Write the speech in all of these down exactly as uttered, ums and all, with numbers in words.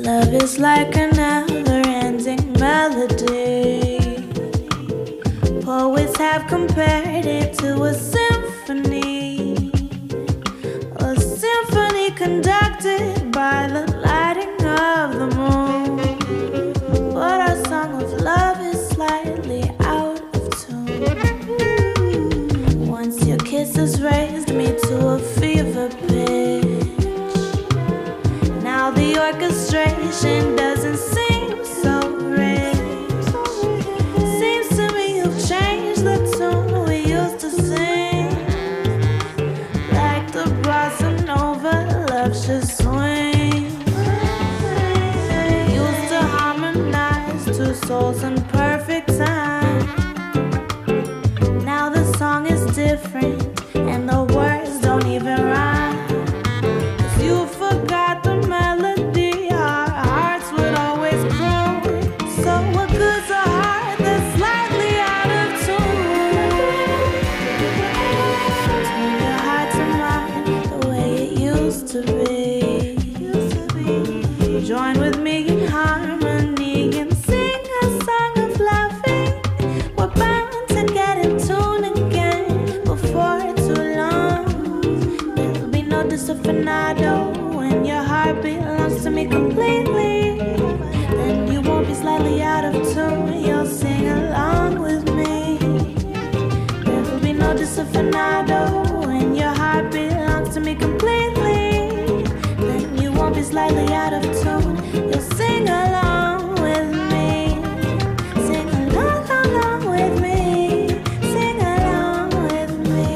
Love is like a never-ending melody. Poets have compared it to a symphony, a symphony conducted by the lighting of the moon. But our song of love is slightly out of tune. Once your kisses raised me to a fever pitch. Now the orchestration doesn't seem so rich. Seems to me you've changed the tune we used to sing. Like the bossa nova, love should swing. Used to harmonize two souls in perfect time. Now the song is different and the words don't even rhyme. 'Cause you forgot the melody our hearts would always croon. So what good's a heart that's slightly out of tune? Turn your heart to mine the way it used to be. Join with me in harmony and sing a song of loving. We're bound to get in tune again before too long. There'll be no disafinado when your heart belongs to me completely. Then you won't be slightly out of tune, you'll sing along with me. There'll be no disafinado when your heart belongs to me completely. Then you won't be slightly out of tune, you'll sing along with me. Sing along, along with me. Sing along with me.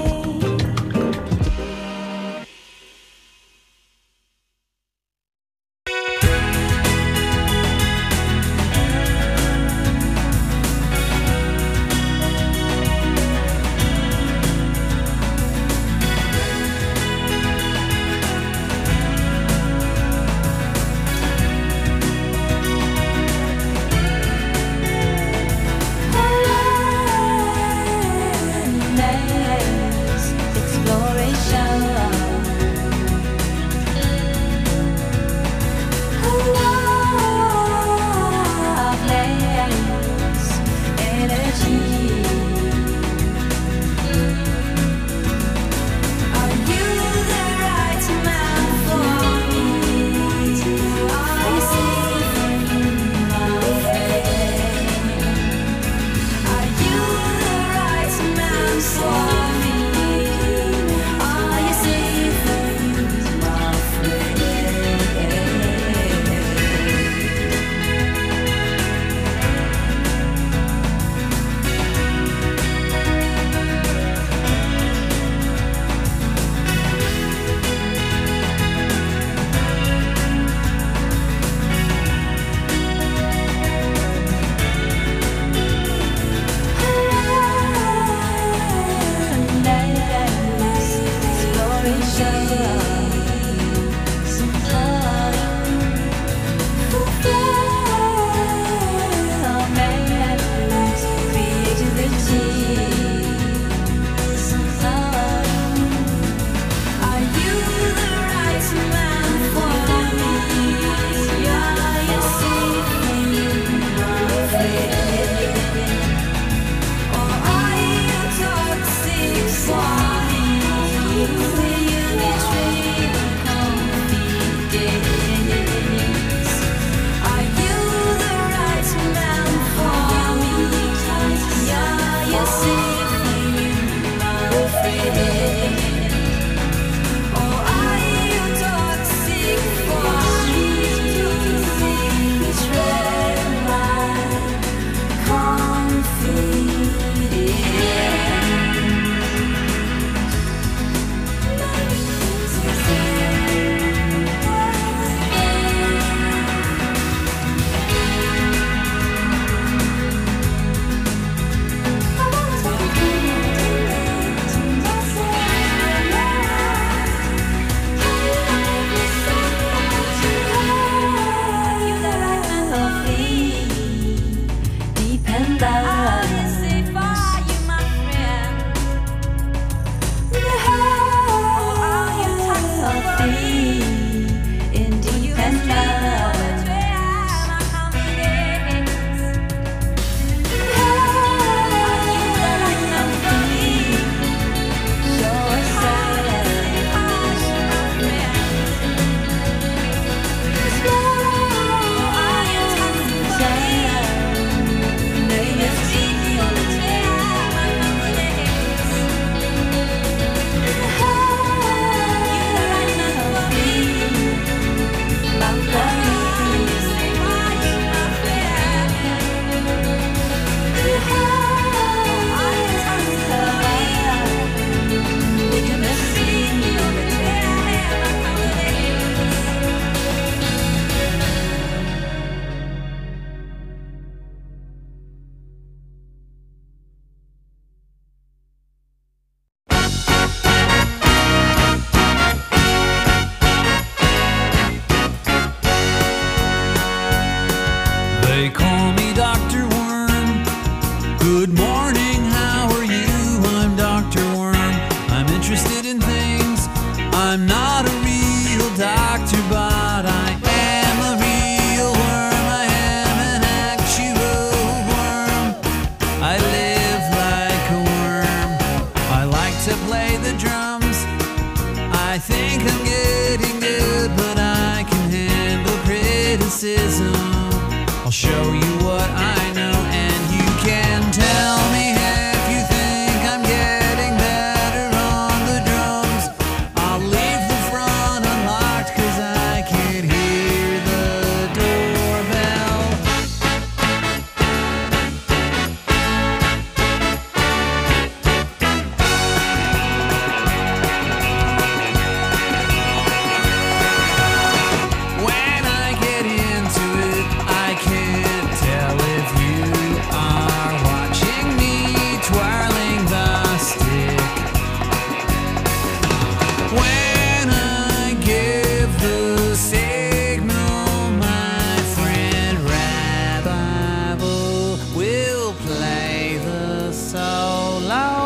criticism. I'll show you what I know, and you can tell me if you think I'm getting better on the drums. I'll leave the front unlocked, cause I can hear the doorbell. When I get into it, I can't tell if you are watching me twirling the stick. When I give the signal, my friend Rabbi will play the solo.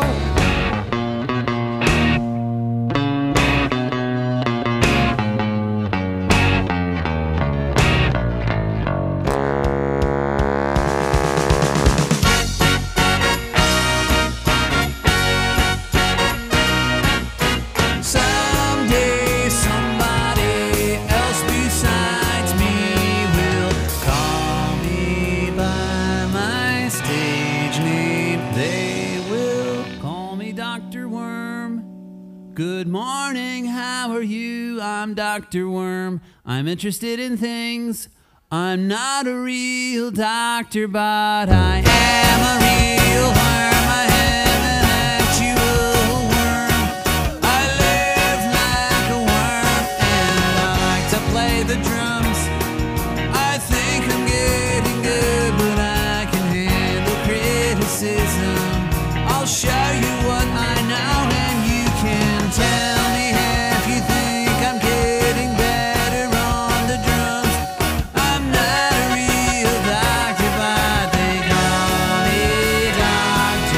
Someday somebody else besides me will call me by my stage name. They will call me Doctor Worm. Good morning, how are you? I'm Doctor Worm. I'm interested in things. I'm not a real doctor, but I am a real worm. I am an actual worm. I live like a worm, and I like to play the drums. I think I'm getting good, but I can handle criticism. I'll show you what I know, and you can tell me if you think I'm getting better on the drums. I'm not a real doctor, but they call me Doctor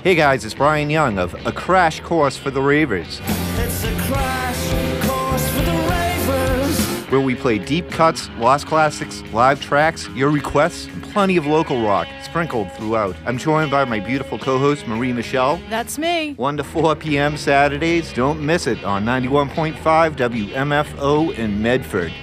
Hey guys, it's Brian Young of A Crash Course for the Ravers. It's a crash course for the ravers. Where we play deep cuts, lost classics, live tracks, your requests, and plenty of local rock sprinkled throughout. I'm joined by my beautiful co-host Marie Michelle. That's me. one to four p.m. Saturdays. Don't miss it on ninety-one point five W M F O in Medford.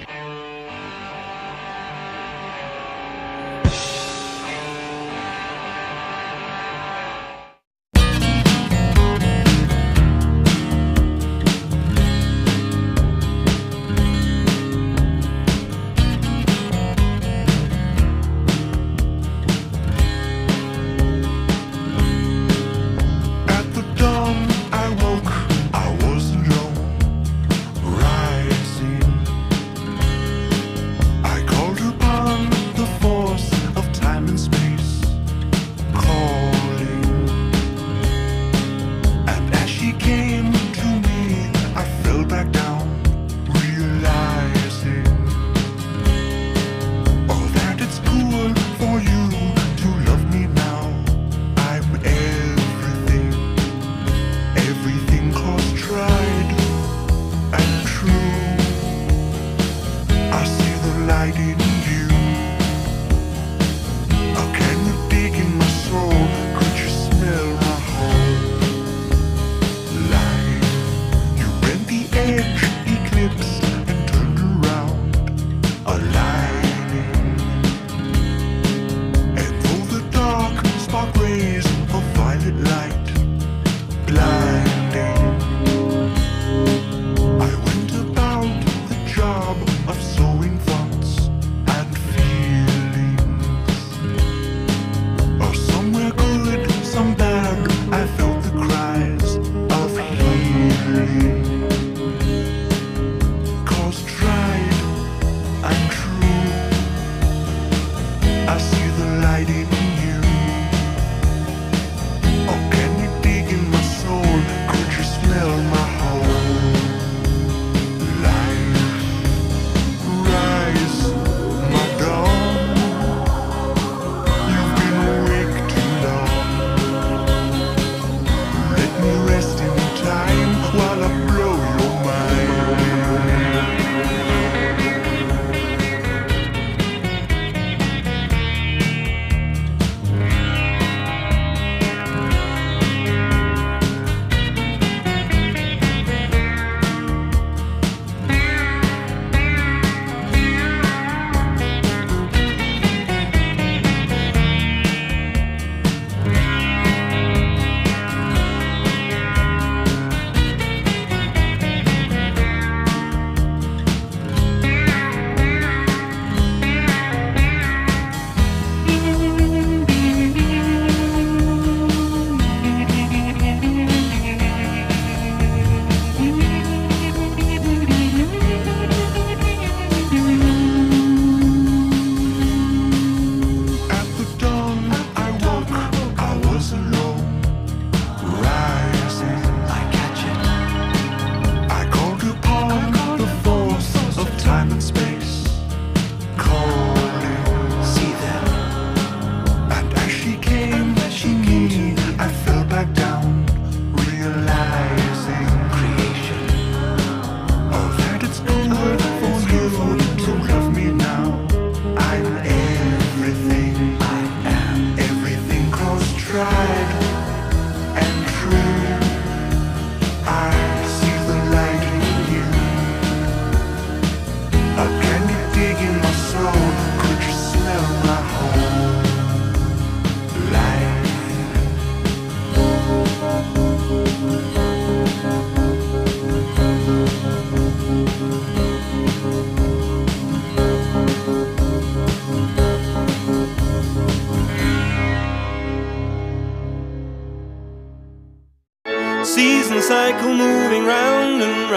Season cycle moving round and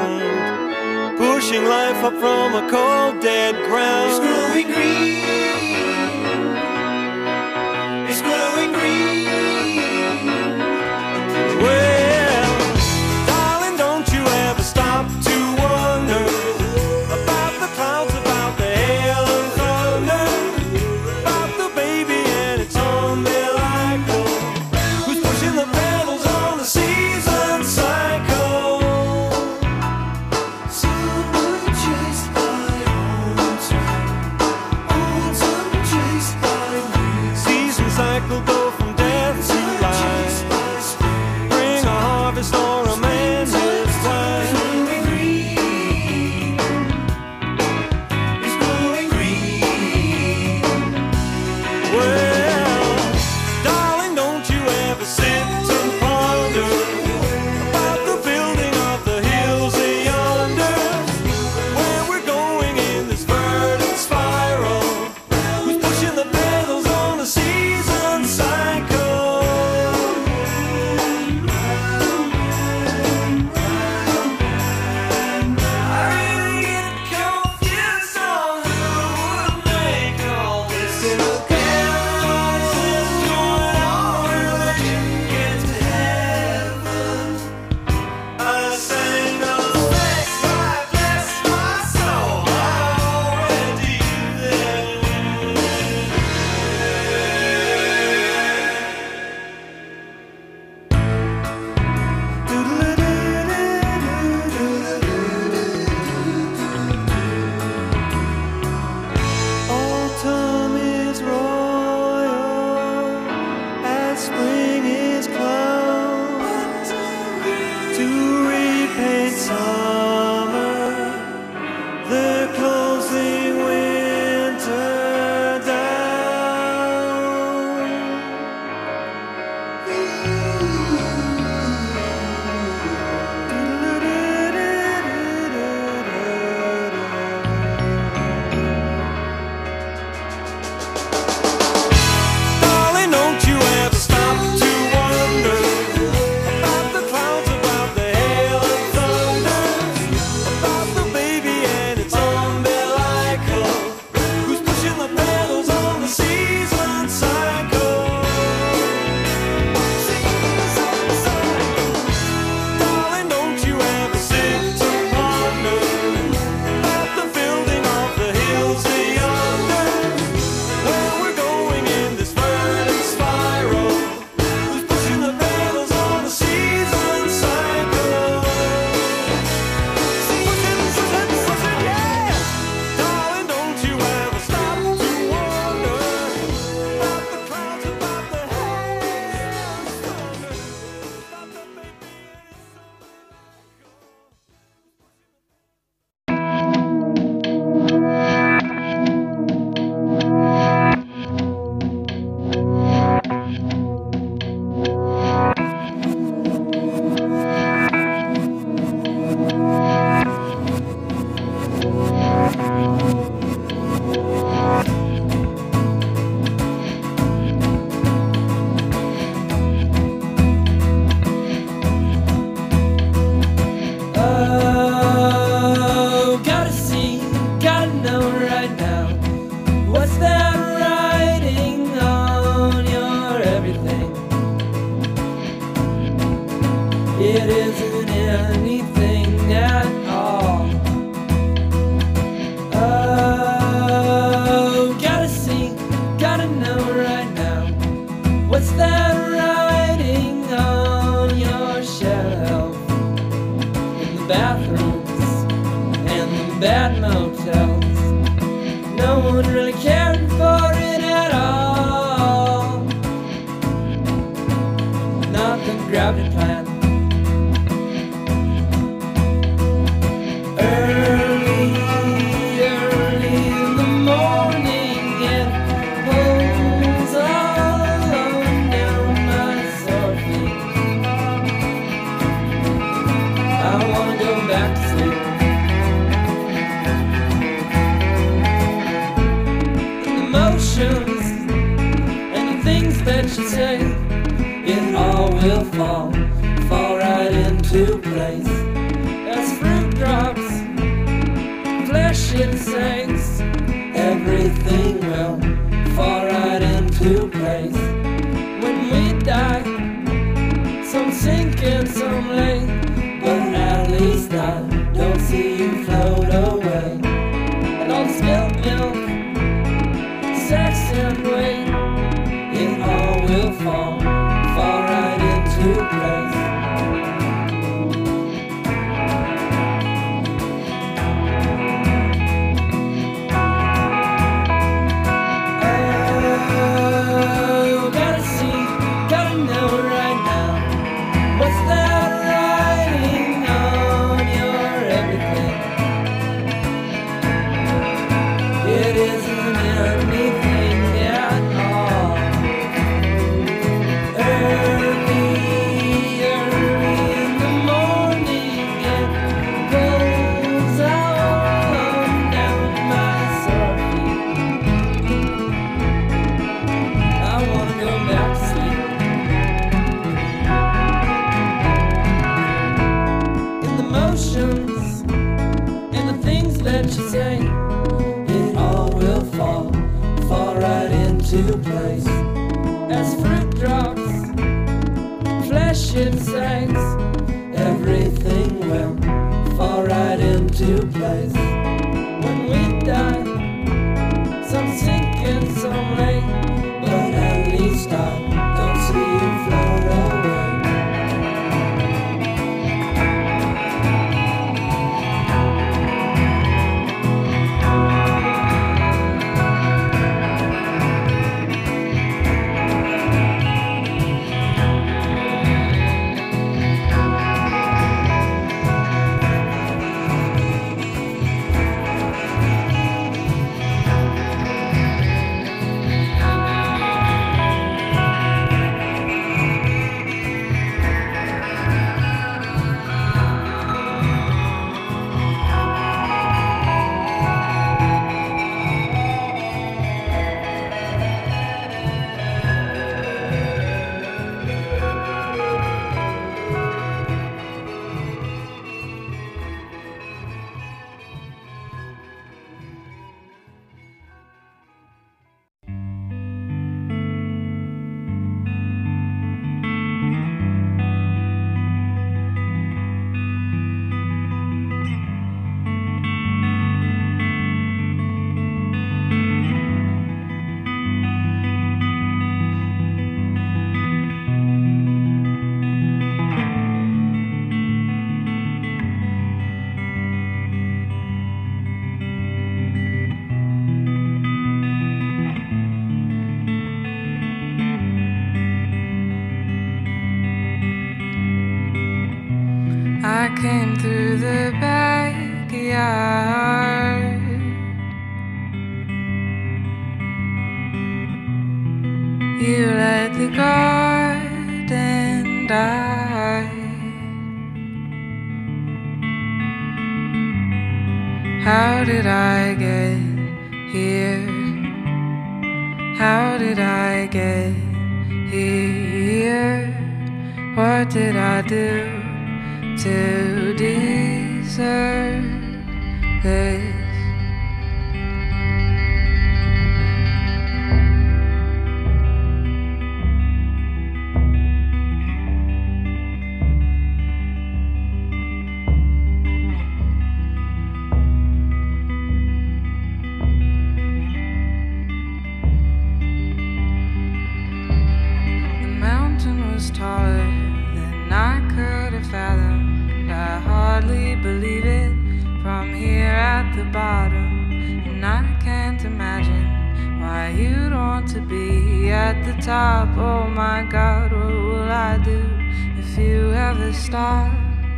round, pushing life up from a cold dead ground. It's growing green, it's growing green. Well, darling, don't you ever stop to wonder about the clouds, about the hail and thunder, about the baby and its on their like who's pushing bad motels. No one really cared for it at all. Not the gravity plan. Early, early in the morning, it pulls all down my sore feet. I wanna go back to sleep. And the things that you say, it all will fall, fall right into place. As fruit drops, flesh it sinks, everything will fall right into place. When we die, some sink and some lay, but at least I don't see you float away. And all the spilled milk, sex and weight, it all will fall, fall right into place. Oh, gotta see, gotta know right now. What's that writing on your everything? It isn't anything at all. Early, early in the morning, it pulls all down my sore feet. I wanna go back to sleep. In the motions, and the things that you say, it all will fall, fall right into place. As fruit drops, flesh it sinks, everything will fall right into place. When we die, some sink and some lay, but at least I don't see you float away. I came through the backyard. You let the garden die. How did I get here? How did I get here? What did I do to deserve this? The mountain was taller than I could have fathomed. I hardly believe it from here at the the bottom, and I can't imagine why you'd want to be at the top. Oh my God, what will I do if you ever stop?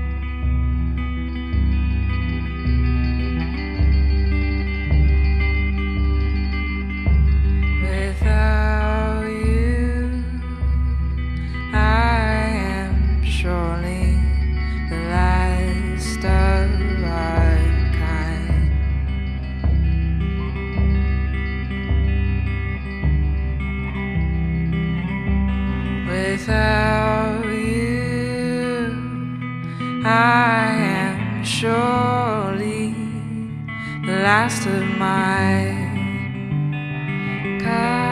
Without you, I am surely the last of our kind. Without you, I am surely the last of my kind.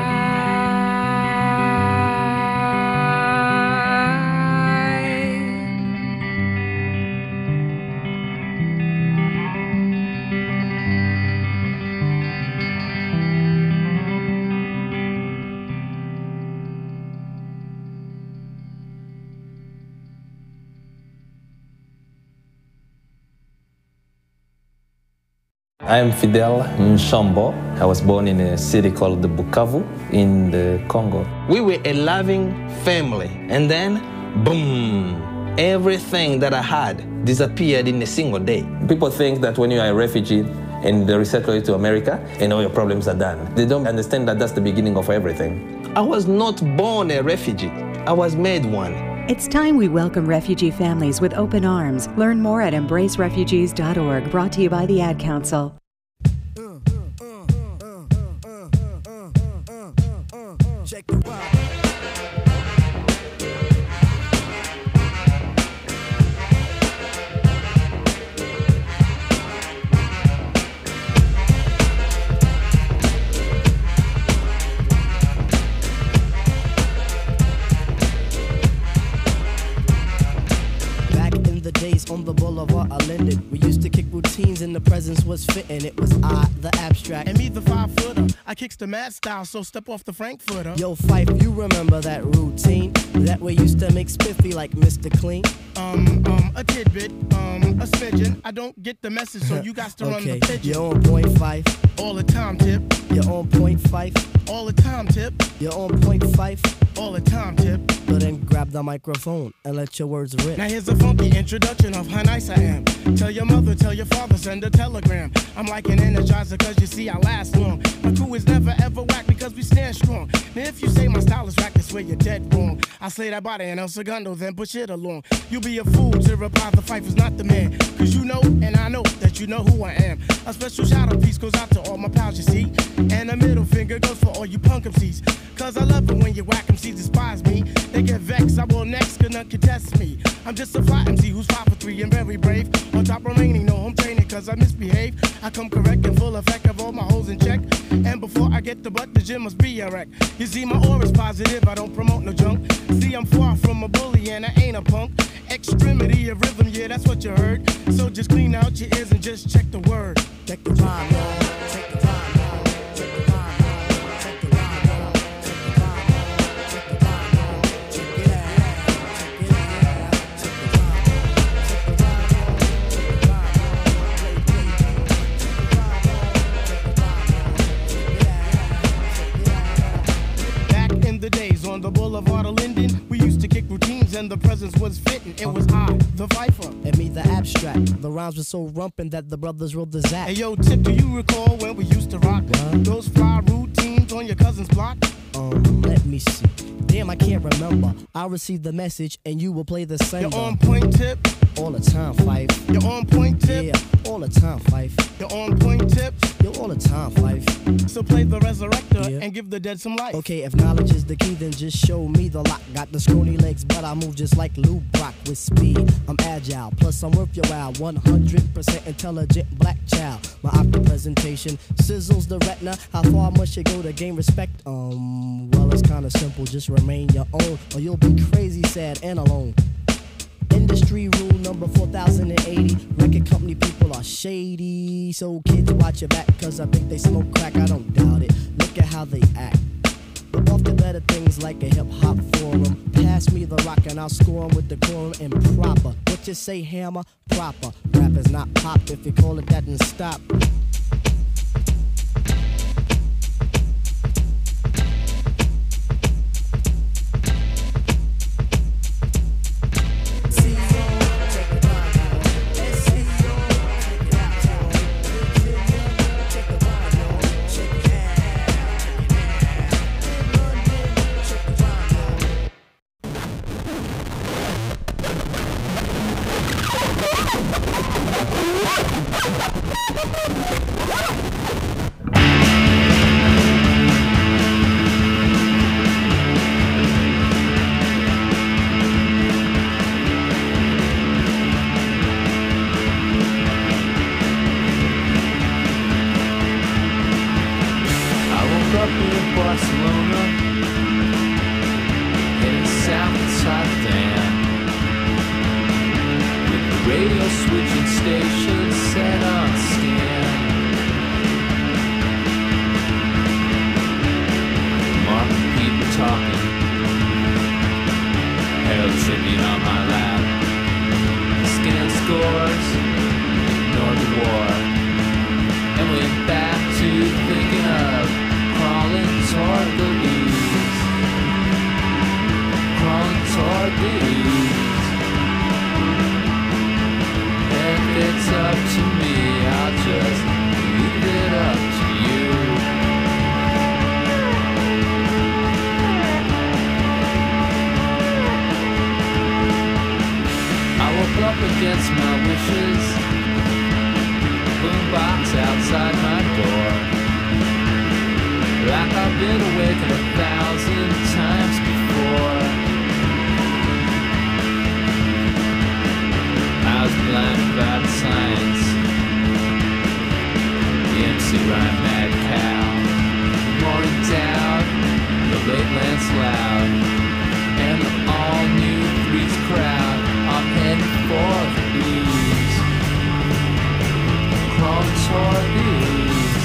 I am Fidel Nshambo. I was born in a city called Bukavu in the Congo. We were a loving family, and then, boom, everything that I had disappeared in a single day. People think that when you are a refugee and they resettle you to America, and all your problems are done. They don't understand that that's the beginning of everything. I was not born a refugee. I was made one. It's time we welcome refugee families with open arms. Learn more at embrace refugees dot org, brought to you by the Ad Council. Check the vibe. On the boulevard of Linden, we used to kick routines and the presence was fitting. It was I, the abstract, and me, the five footer. I kicks the mad style, so step off the Frankfurter. Yo, Fife, you remember that routine? That we used to make spiffy like Mister Clean. Um, um, a tidbit, um, a smidgen. I don't get the message, so you got to okay. run the pigeon. You're on point five. All the time, tip. You're on point five. All the time, tip. You're on point five. All the time, tip. So then grab the microphone and let your words rip. Now here's a funky introduction of how nice I am. Tell your mother, tell your father, send a telegram. I'm like an energizer cause you see I last long. My crew is never ever whack because we stand strong. Now if you say my style is whack, that's where you're dead wrong. I slay that body and El Segundo, then push it along. You'll be a fool to reply the Fife is not the man. Cause you know and I know that you know who I am. A special shout out piece goes out to all my pals you see. And a middle finger goes for all you punk M Cs. Cause I love it when you whack M Cs despise me. They get vexed, I will next, cause none can test me. I'm just a fly M C who's five for three and very brave. On top remaining, no home training cause I misbehave. I come correct and full effect of all my hoes in check. And before I get the butt, the gym must be a wreck. You see my aura's positive, I don't promote no junk. See I'm far from a bully and I ain't a punk. Extremity of rhythm, yeah that's what you heard. So just clean out your ears and just check the word. Check the time, y'all. Check the time, y'all. Check the time, y'all. Check the time, y'all. Check the time, y'all. Check the time, y'all. Check it out. Check it out. Check the time, y'all. Check the time, y'all. Check the time, y'all. Play, play, play. Check the time, y'all. Check the time, y'all. Check it out. Check it out. Back in the days on the boulevard of Linden, we used to kick routines and the presence was fitting. It was I, the Viper. And me, the abstract. The rhymes were so rumpin' that the brothers wrote the zap. Hey yo, Tip, do you recall when we used to rock what? Those fly routines on your cousin's block? Um, let me see. Damn, I can't remember. I'll receive the message and you will play the same. You're on point, Tip. All the time, Fife. You're on point, Tip. Yeah, all the time, Fife. You're on point, Tip. You're all the time, Fife. So play the resurrector Yeah. and give the dead some life. Okay, if knowledge is the key, then just show me the lock. Got the scrawny legs, but I move just like Lou Brock with speed. I'm agile, plus I'm worth your while. one hundred percent intelligent black child. My optic presentation sizzles the retina. How far must you go to gain respect? Um, well, it's kinda simple. Just remain your own, or you'll be crazy, sad, and alone. Industry rule number four thousand eighty. Record company people are shady. So kids watch your back, cause I think they smoke crack. I don't doubt it. Look at how they act. But off the better things like a hip-hop forum. Pass me the rock and I'll score 'em with the quorum and proper. What you say, hammer? Proper. Rap is not pop. If you call it that, then stop. up in Barcelona, heading south to Rotterdam, with the radio switching station set on scan. Marking people talking, Herald Tribune on my lap, scan scores, Northern War, and went back to thinking of crawling toward the ooze, crawling toward the ooze. And if it's up to me, I'll just leave it up to you. I woke up against my wishes, boombox outside my door, like I've been awake a thousand times before. I was blind about science, the M C Rhyme Mad Cow, Morning Dowd, the late Lance Loud, and the all-new Threes crowd. I'm heading for the booze, crawling toward the ooze.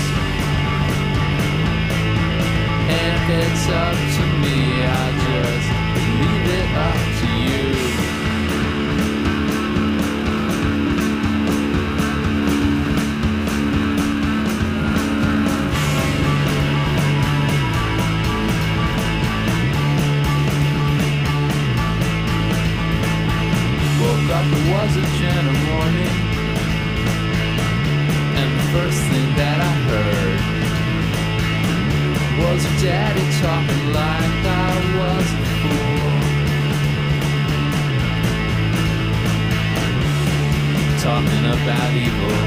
And if it's up to me, I'll just leave it up to you. Woke up, it was a gentle morning, and the first thing that I heard was your daddy talking like I was a fool, talking about evil,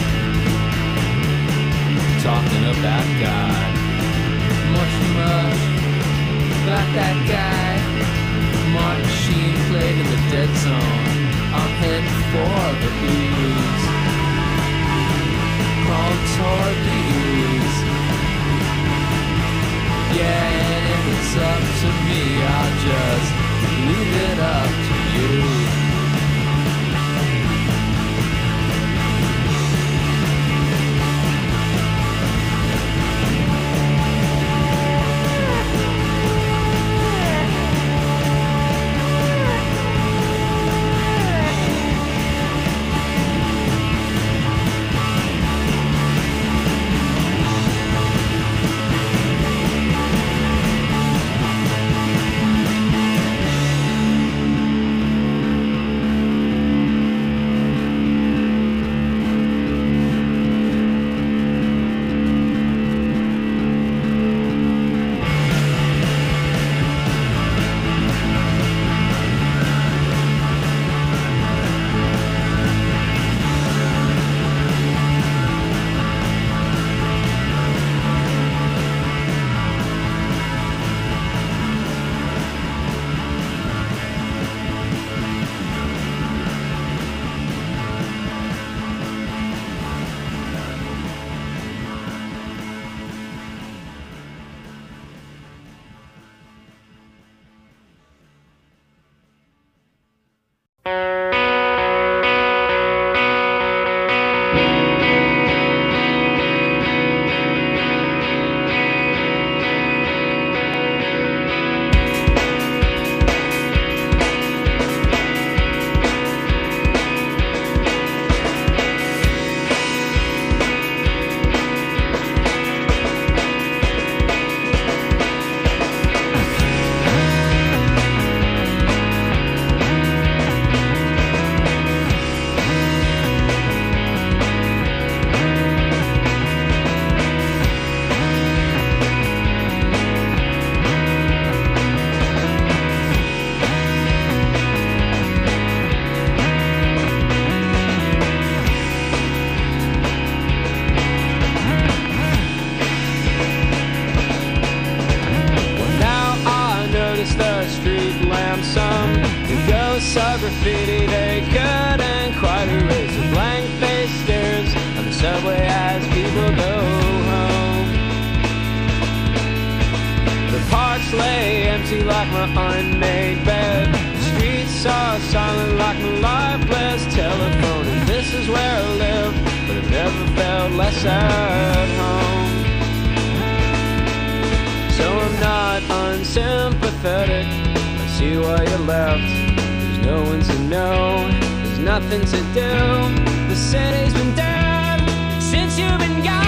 talking about God, much, much like that guy. Martin Sheen played in the dead zone. I'm heading for the ooze, crawling toward the ooze. Yeah, and if it's up to me, I'll just leave it up to you. graffiti they couldn't quite erase. The blank-faced stares on the subway as people go home. like my unmade bed. The streets are silent like my lifeless telephone. And this is where I live, but I've never felt less at home. So I'm not unsympathetic. I see why you left. There's no one to know, there's nothing to do. The city's been dead since you've been gone.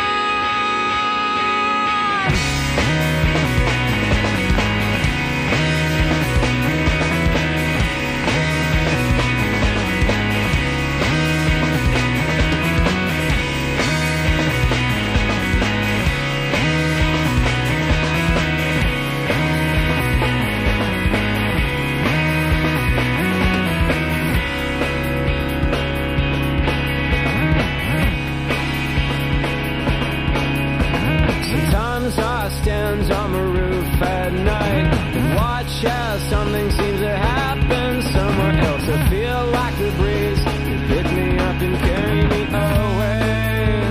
On the roof at night and watch as something seems to happen somewhere else. I feel like the breeze can pick me up and carry me away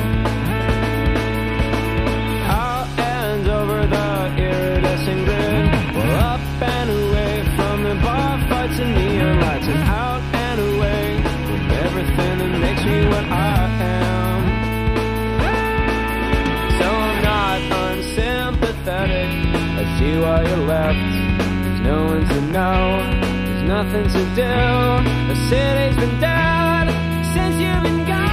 out and over the iridescent grid. Well, up and away from the bar fights and neon lights, and out and away from everything that makes me what I am. So I'm not unsympathetic. I see why you left. There's no one to know, there's nothing to do. The city's been dead since you've been gone.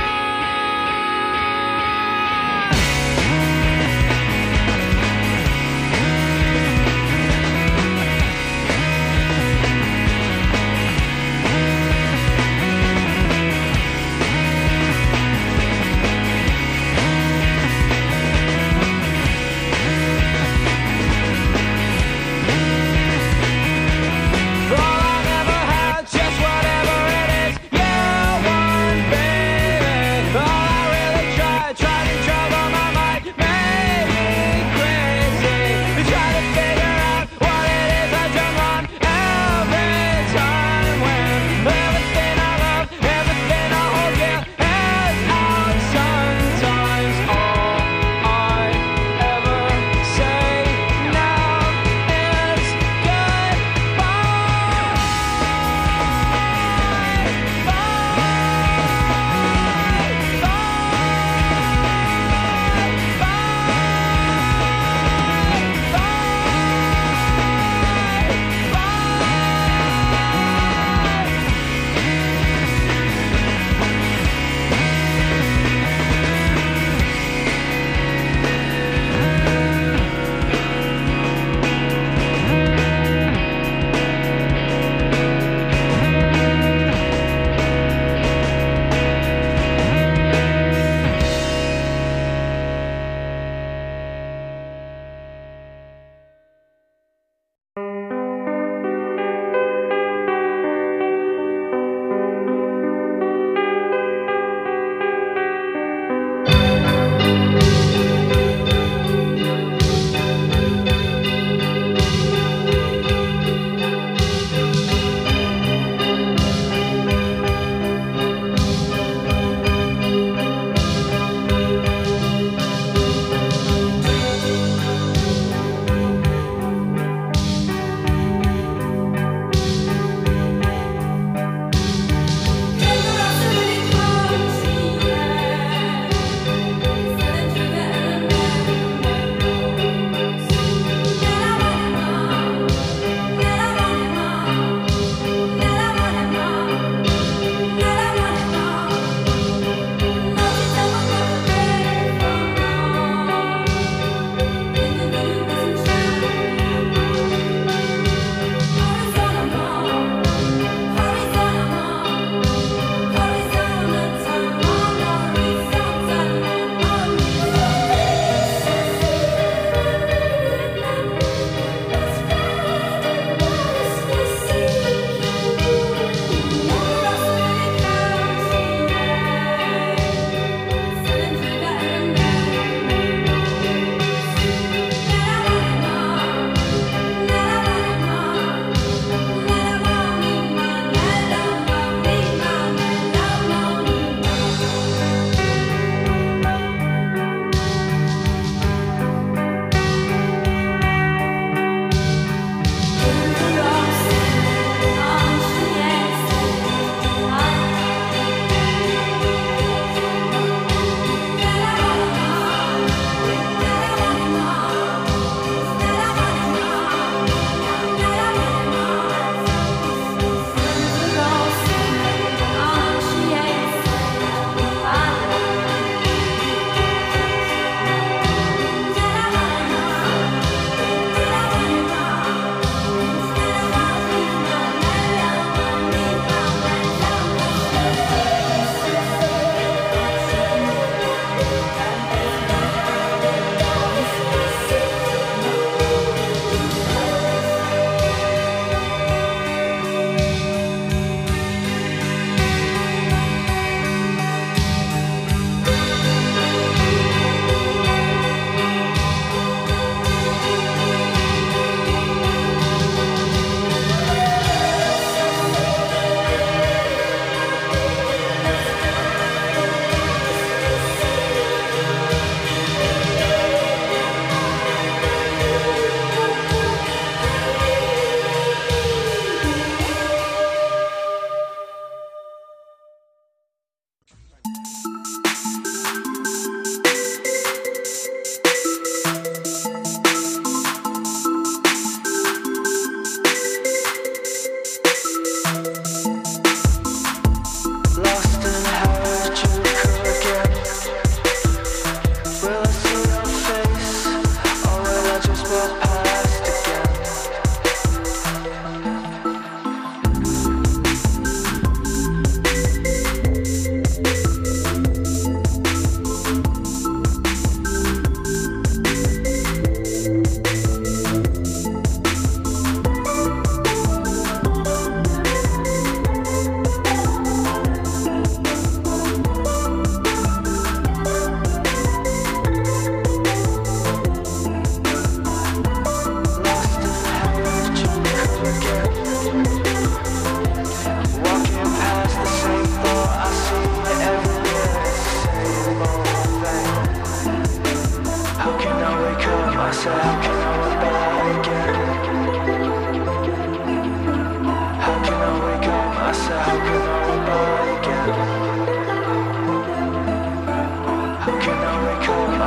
All I never had, just whatever it is you want.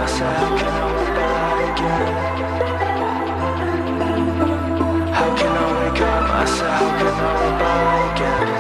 said, how can I wake back again? How can I wake up? I said, how can I wake back again?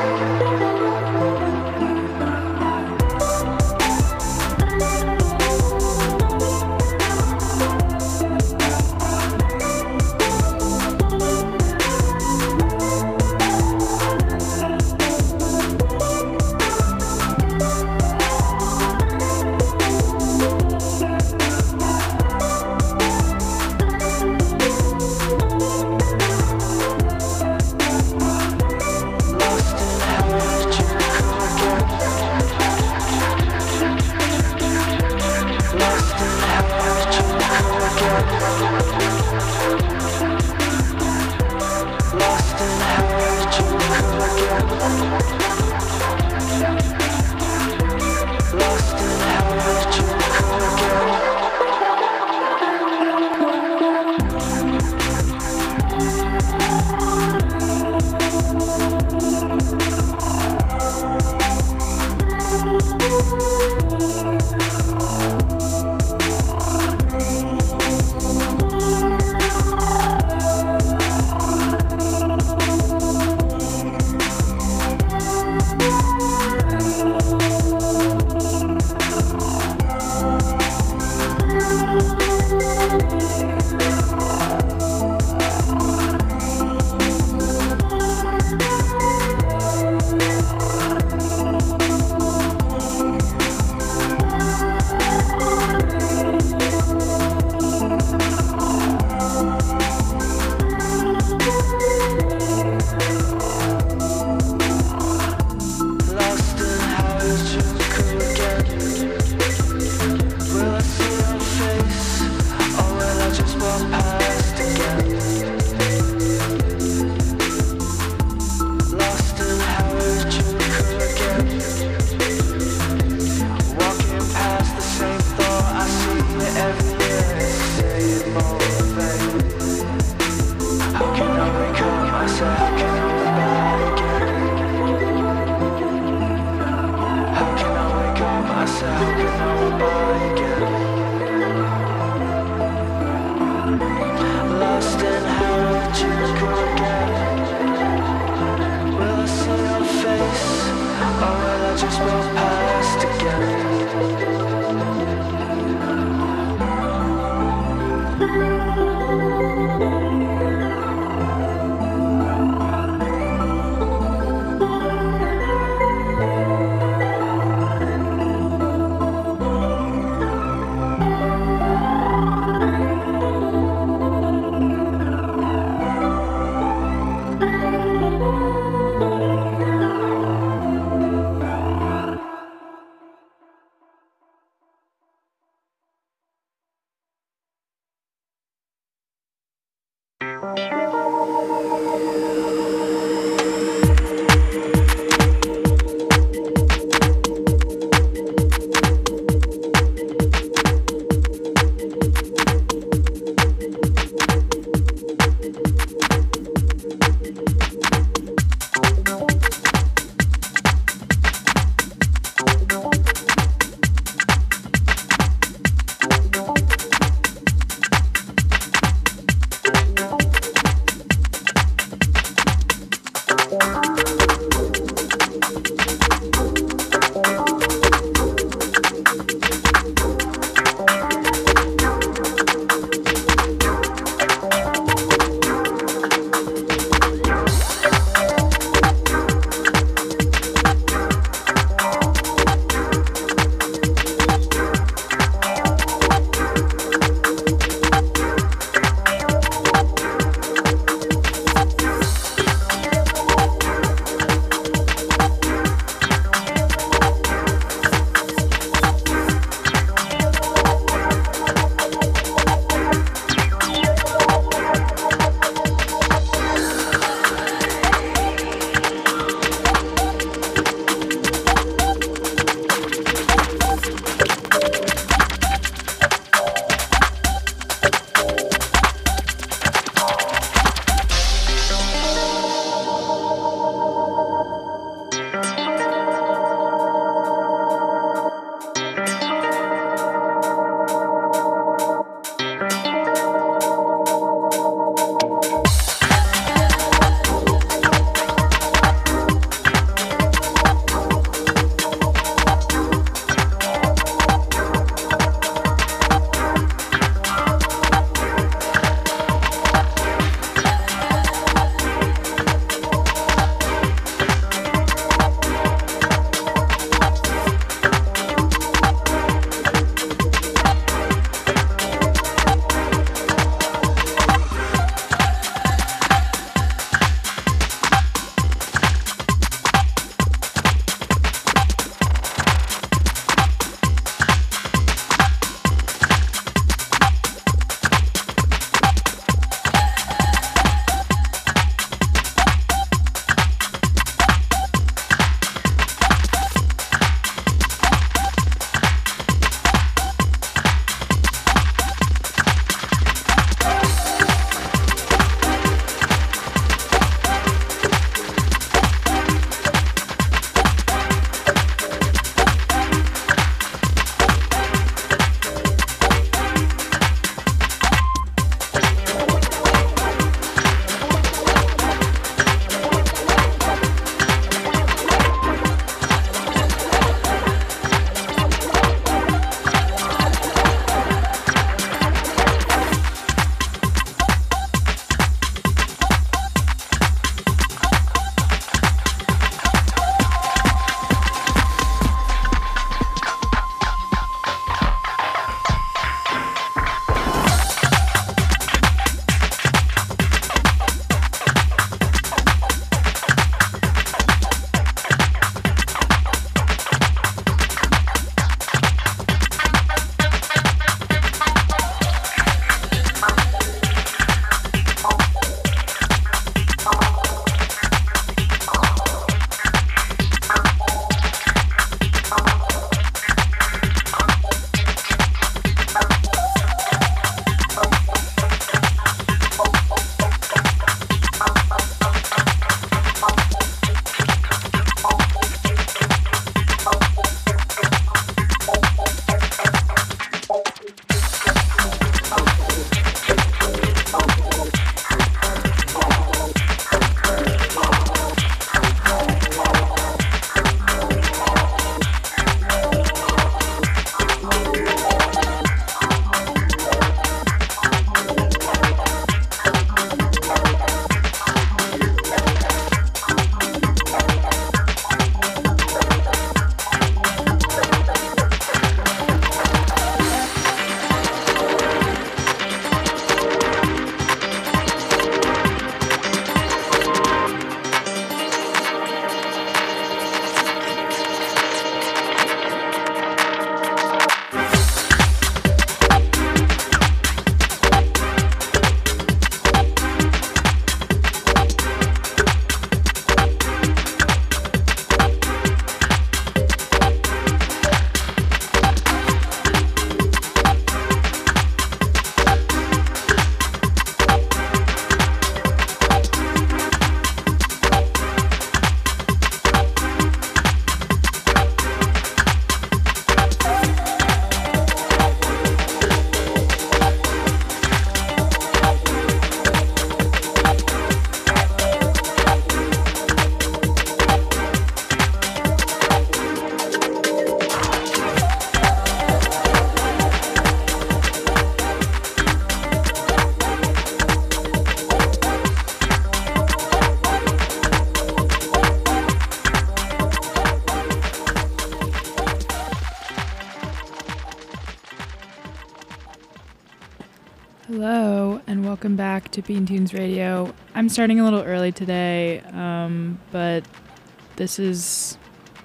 Hello, and welcome back to Bean Tunes Radio. I'm starting a little early today, um, but this is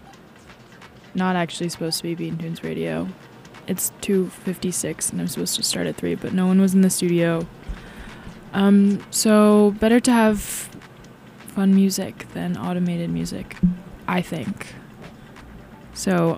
not actually supposed to be Bean Tunes Radio. It's two fifty-six, and I'm supposed to start at three, but no one was in the studio. Um, so better to have fun music than automated music, I think. So,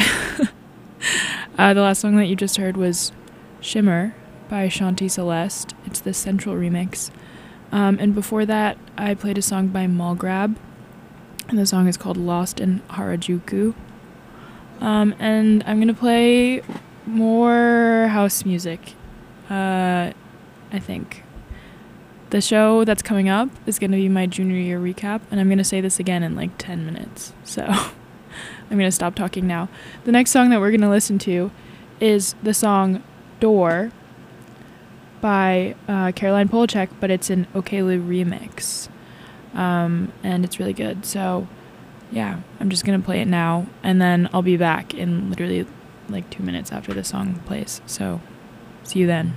uh, the last song that you just heard was Shimmer by Shanti Celeste. It's the Central remix. Um, and before that, I played a song by Mallgrab, and the song is called Lost in Harajuku. Um, and I'm gonna play more house music, uh, I think. The show that's coming up is gonna be my junior year recap, and I'm gonna say this again in like ten minutes, so I'm gonna stop talking now. The next song that we're gonna listen to is the song Door by uh, Caroline Polachek, but it's an Okelu remix, um, and it's really good. So yeah, I'm just gonna play it now, and then I'll be back in literally like two minutes after the song plays. So see you then.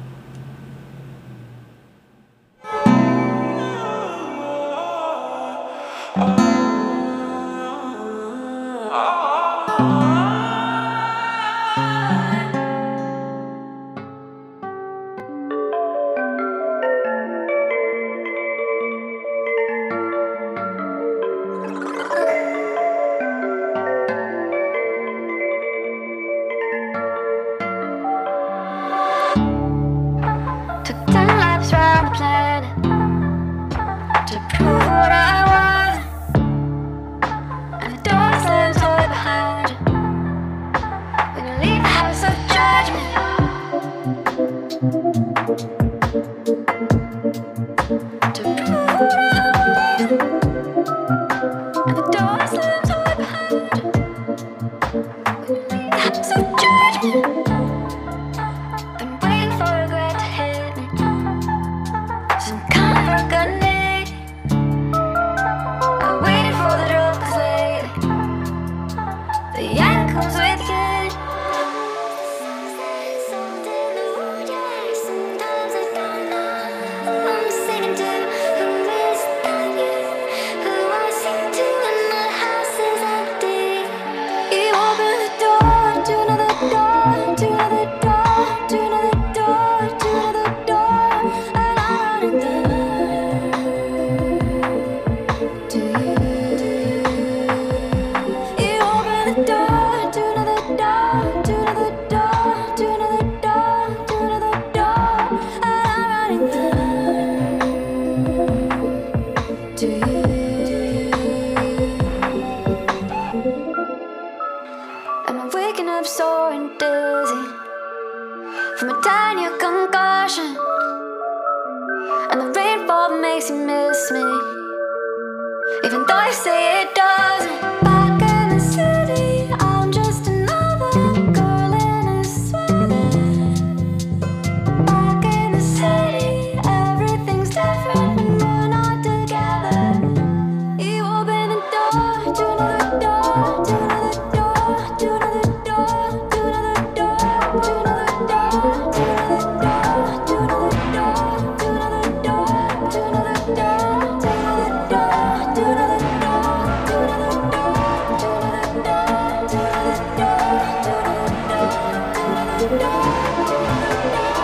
Door,